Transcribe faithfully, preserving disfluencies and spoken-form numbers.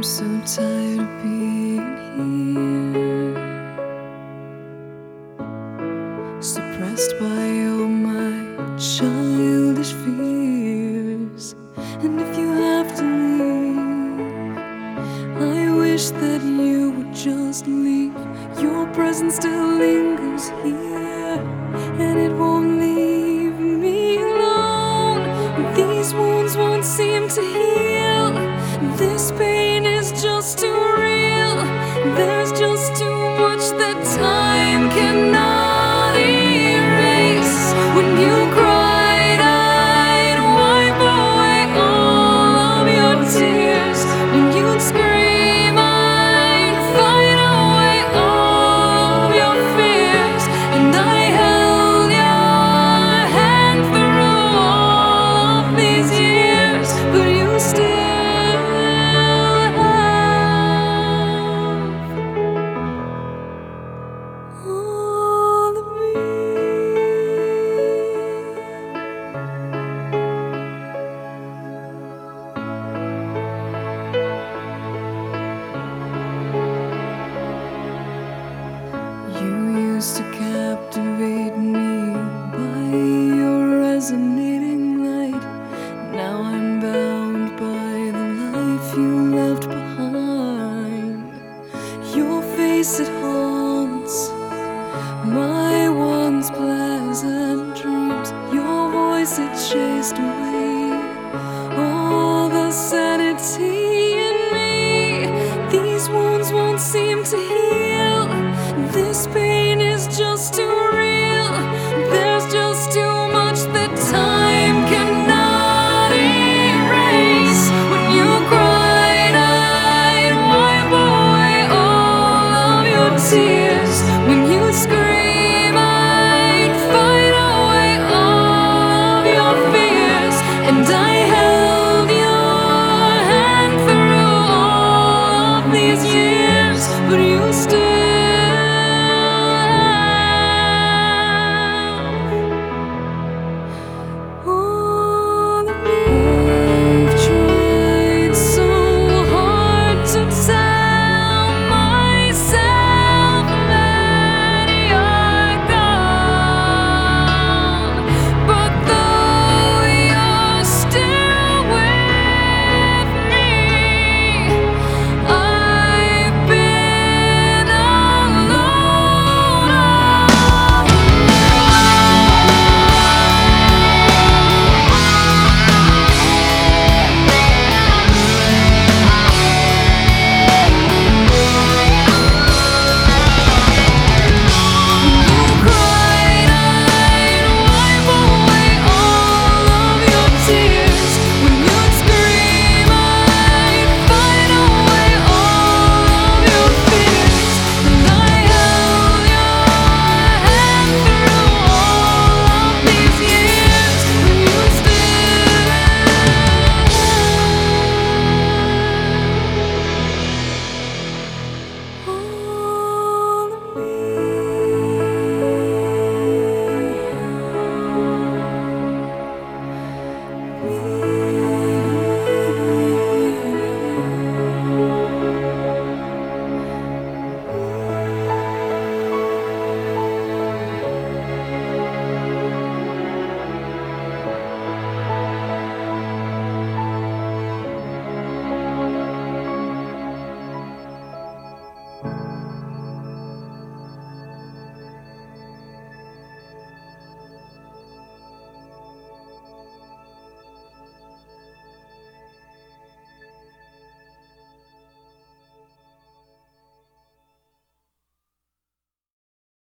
I'm so tired of being here, suppressed by all my childish fears. And if you have to leave, I wish that you would just leave. Your presence still lingers here, and it won't leave me alone. These wounds won't seem to heal. This pain is just too real. There's just too much that time cannot erase. When you cried, I'd wipe away all of your tears. When you'd scream, I'd fight away all of your fears. And I held your hand through all of these years, but you still all of me. You used to captivate me by your resonating light. Now I'm bound by the life you left behind. Your face, it haunts my once pleasant dreams. Your voice, it chased away all the sanity in me. These wounds won't seem to heal. This pain is just too real. There's just too much that time cannot erase. When you cried, I'd wipe away all of your tears. When you scream, I'd fight away all of your fears. And I held your hand through all of these years, but you still